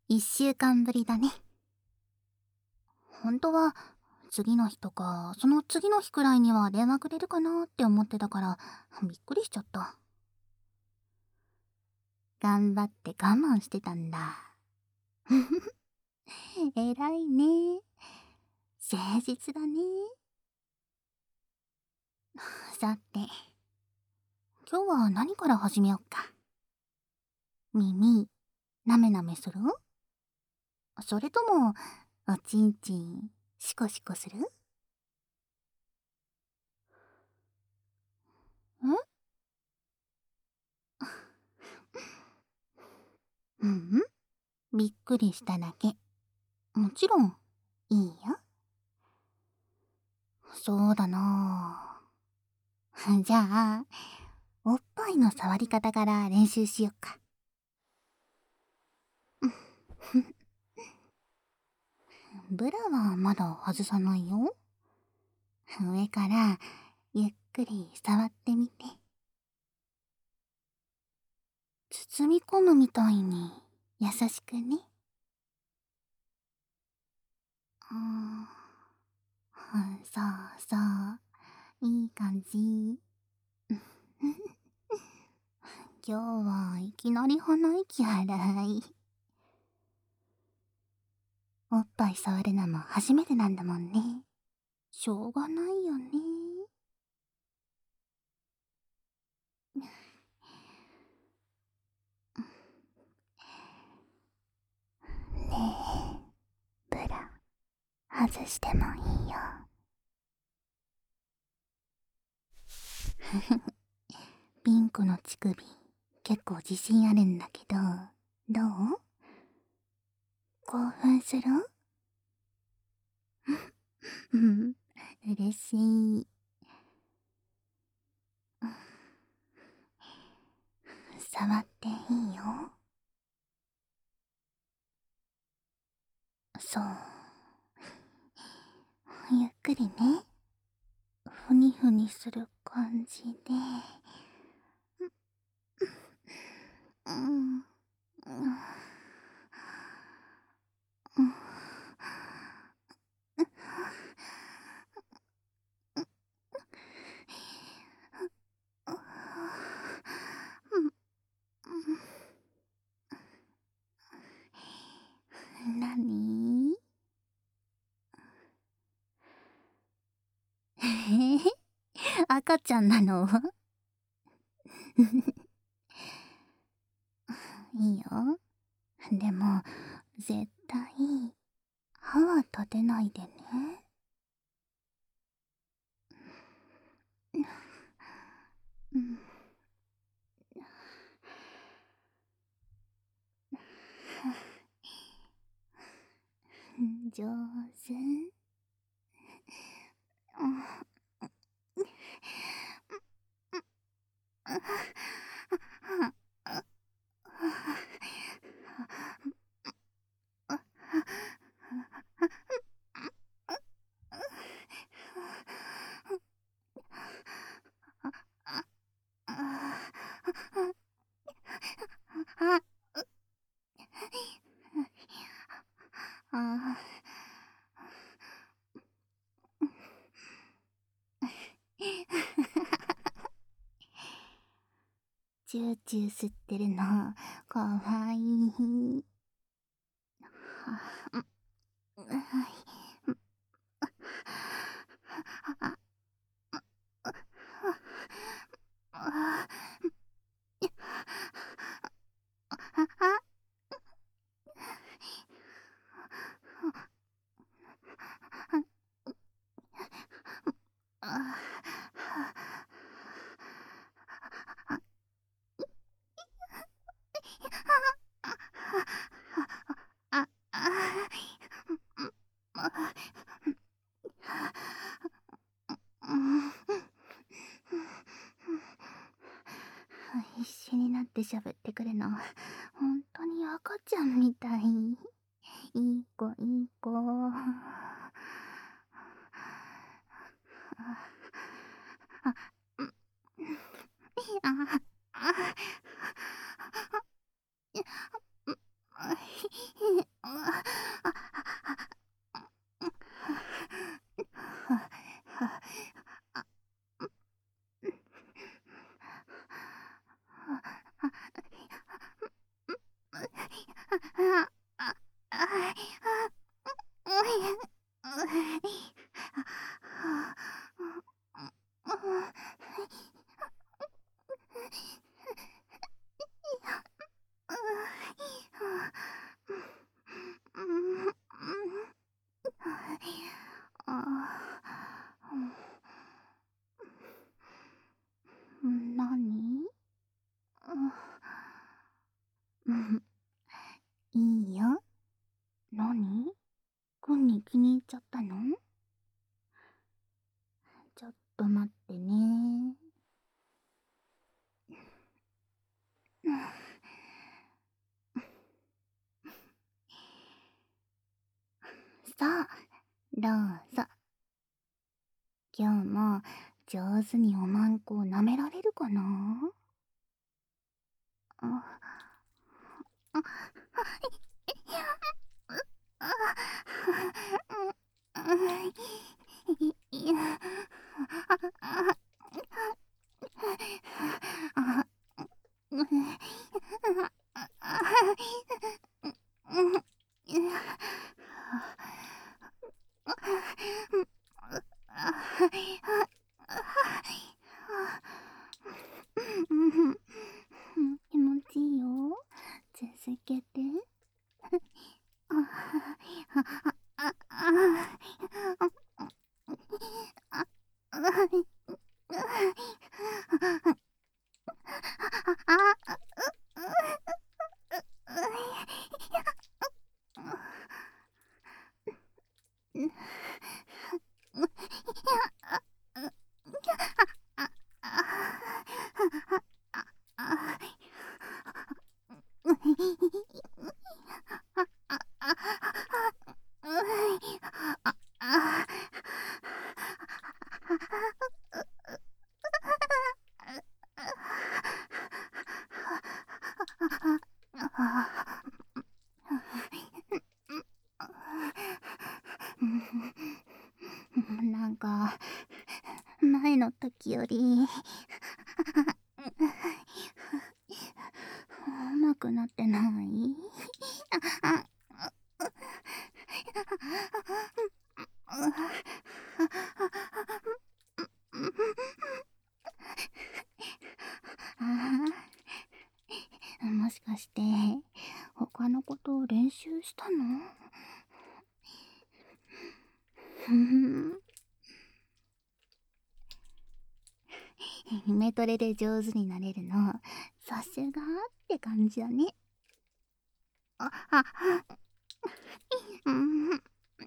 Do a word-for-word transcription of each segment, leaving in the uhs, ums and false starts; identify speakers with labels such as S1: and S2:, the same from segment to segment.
S1: 一週間ぶりだね。本当は、次の日とか、その次の日くらいには電話くれるかなって思ってたから、びっくりしちゃった。頑張って我慢してたんだ。偉いね。誠実だね。さて、今日は何から始めよっか。耳、なめなめする？それとも、おちんちん、シコシコする？ん？うん、びっくりしただけ。もちろん、いいよ。そうだなぁ。じゃあ、おっぱいの触り方から練習しよっか。ブラはまだ外さないよ。上からゆっくり触ってみて。包み込むみたいに優しくね。うん、そうそう、いい感じ。今日はいきなり鼻息荒い。おっぱい触るのも初めてなんだもんね。しょうがないよね。ねえ、ブラ、外してもいいよ。ピンクの乳首、結構自信あるんだけど、どう？興奮する？うん、嬉しい。触っていいよ。そう。ゆっくりね。ふにふにする感じで。うん。うん。うん。なに？えへ赤ちゃんなの？いいよ。でも、絶対、歯は立てないでね。うん。上手。チューチュー吸ってるの、かわいい。一緒になって喋ってくるの、本当に赤ちゃんみたい。いい子、いい子。 うん、いいよ。何？くんに気に入っちゃったの？ちょっと待ってね。うん、さあ、どうぞ。今日も上手におまんこを舐められるかな？あ、あ、あ、あ、いや、あ、あ、うん、気持ちいいよ。続けて。あ、あ、あ、なんか前の時より上手くなってない？もしかして他のことを練習したの？ふん、イメトレで上手になれるのさすがって感じだね。あ、あ、うん、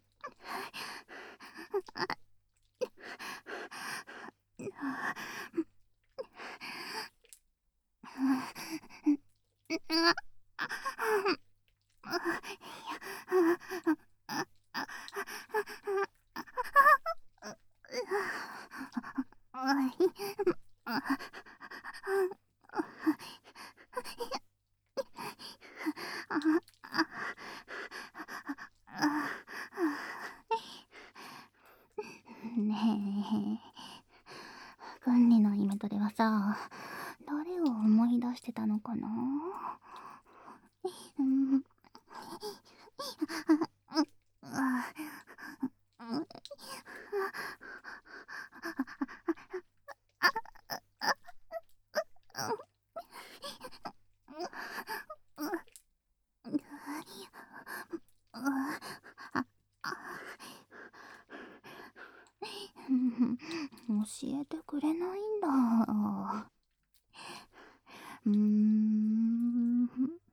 S1: ねえ、グンニのイメトレはさ、誰を思い出してたのかな？うん、教えてくれないんだ。うーん。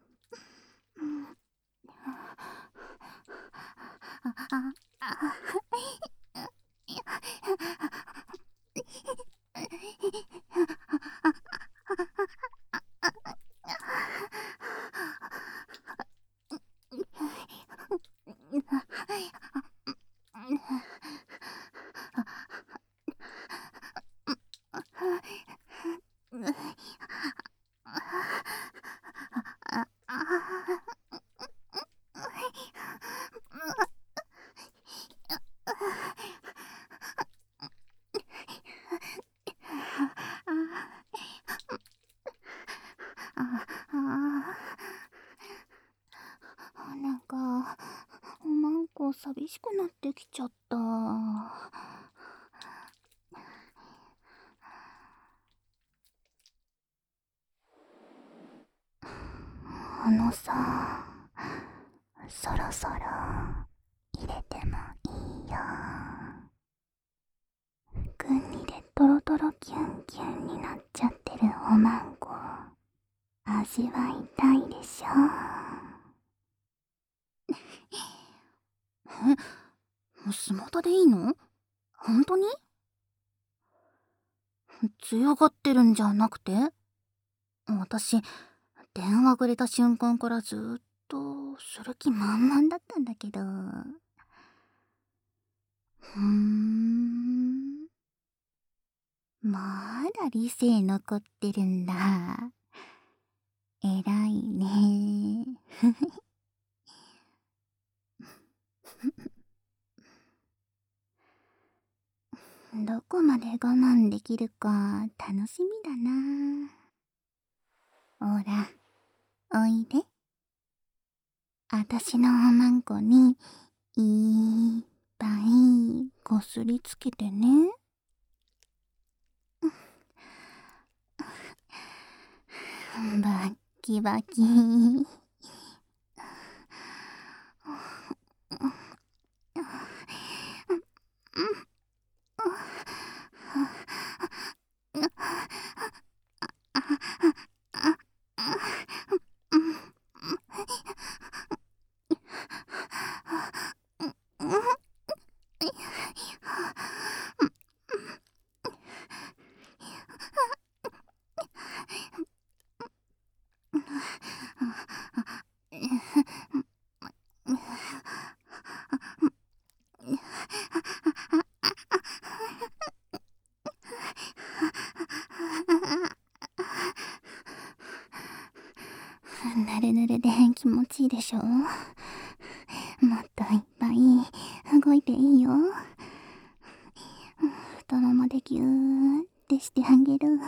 S1: なんかおまんこ寂しくなってきちゃった。あのさ、そろそろ入れてもいいよ。グンにでトロトロキュンキュンになっちゃってるおまんこ味わいたいでしょ。え、スマタでいいの？本当に？強がってるんじゃなくて？私、電話くれた瞬間からずーっとする気満々だったんだけど。ふーん。まだ理性残ってるんだ。偉いね。どこまで我慢できるか楽しみだな。ほら、おいで。あたしのおまんこにいっぱいこすりつけてね。バッキバキ。ぬるぬるで気持ちいいでしょ。もっといっぱい動いていいよ。太ももでぎゅーってしてあげる。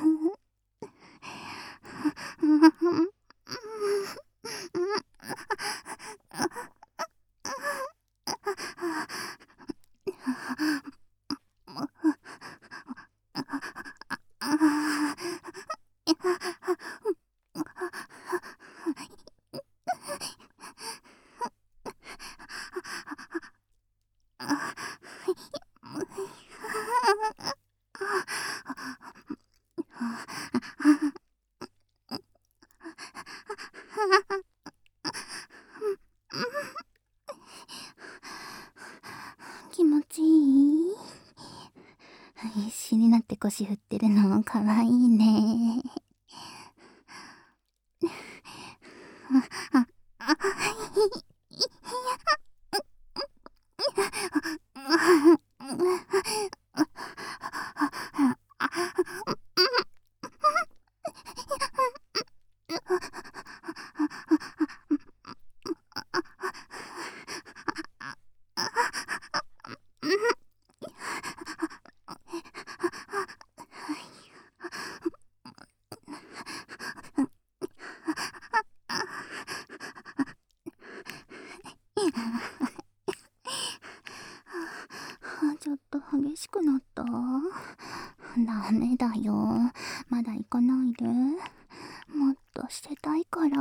S1: 気持ちいい？必死になって腰振ってるのかわいいね。ちょっと激しくなった？ダメだよ。まだ行かないで。もっとしてたいから。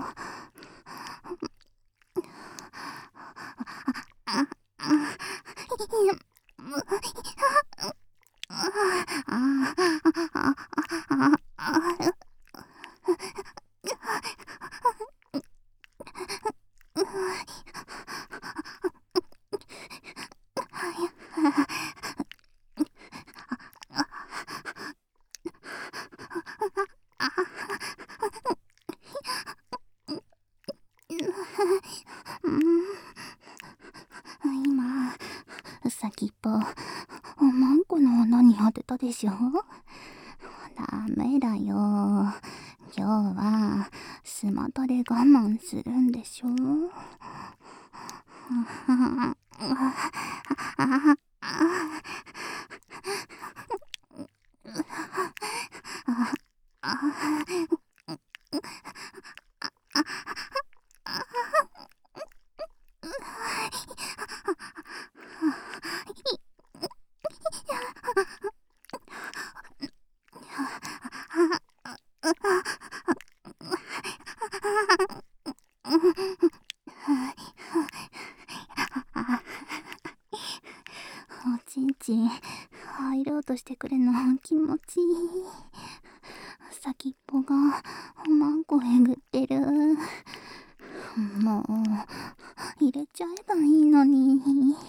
S1: 今、先っぽ、おまんこの穴に当てたでしょ。ダメだよ。今日はスマタで我慢するんでしょ。おちんちん入ろうとしてくれの気持ちいい。先っぽがおまんこえぐってる。 もう入れちゃえばいいのに。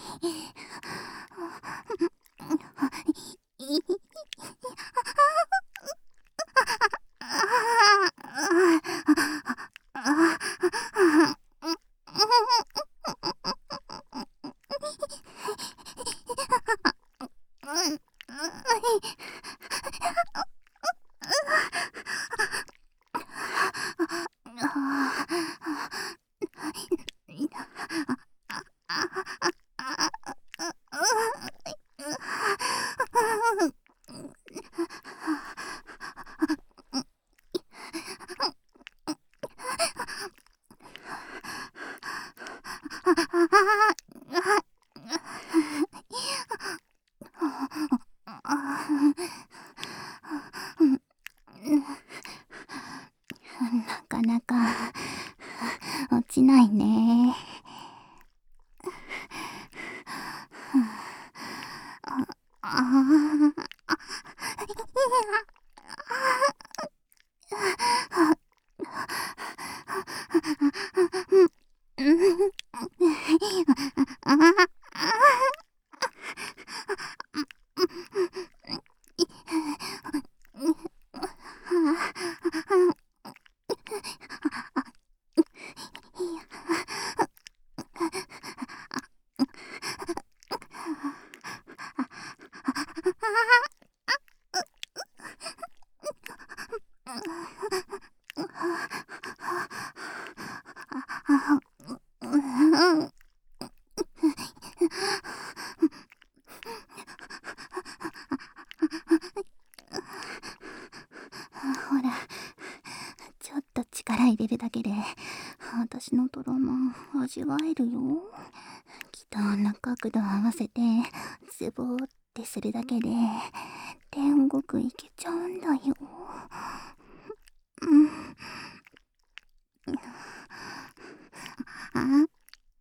S1: なかなか落ちないね。ほら、ちょっと力入れるだけで私のトロマ味わえるよ。適当な角度合わせてズボーってするだけで天国行けちゃうんだよ。うん。あ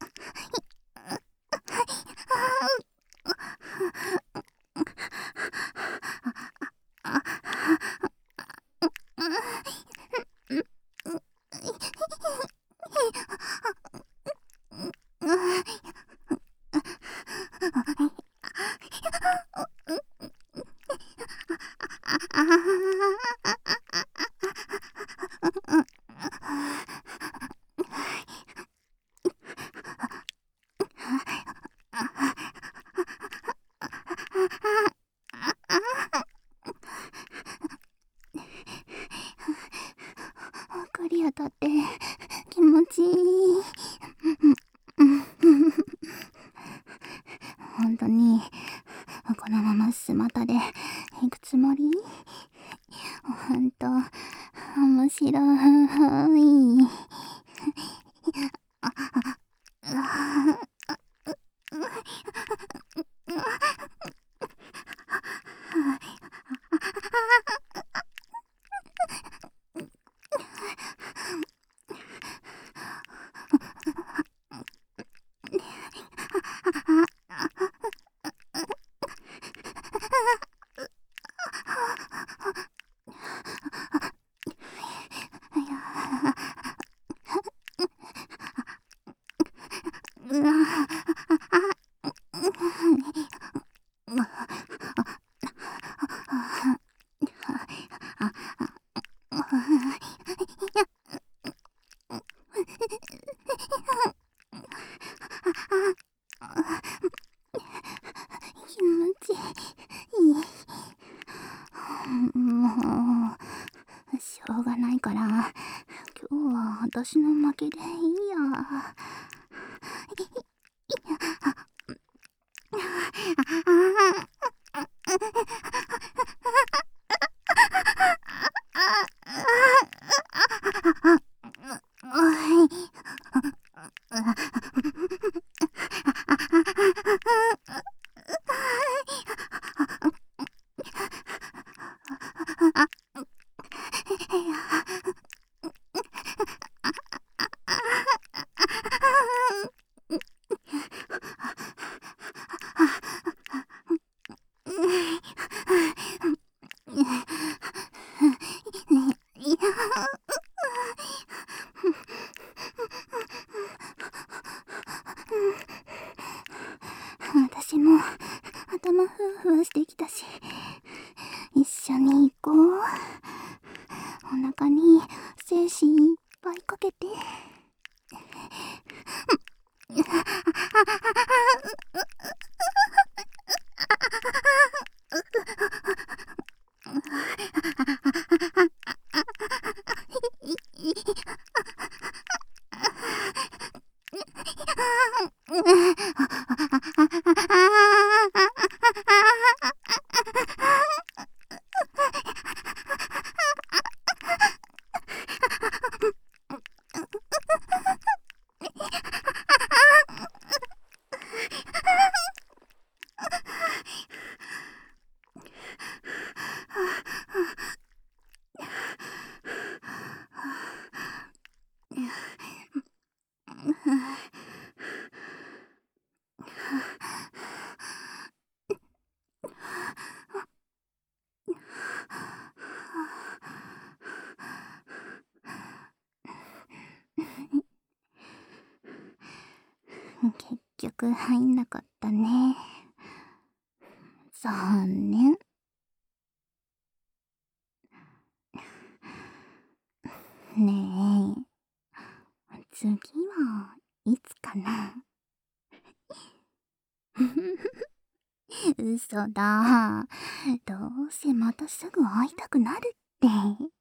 S1: クリアだって気持ちいい。本当にこのままスマタで行くつもり？ほんと面白い。気持ちいい。もうしょうがないから今日は私の負けでいいや。 ふわしてきたし、一緒に行こう。お腹に精子いっぱいかけて。結局入んなかったね。残念。ねえ、次はいつかな。嘘だ。どうせまたすぐ会いたくなるって。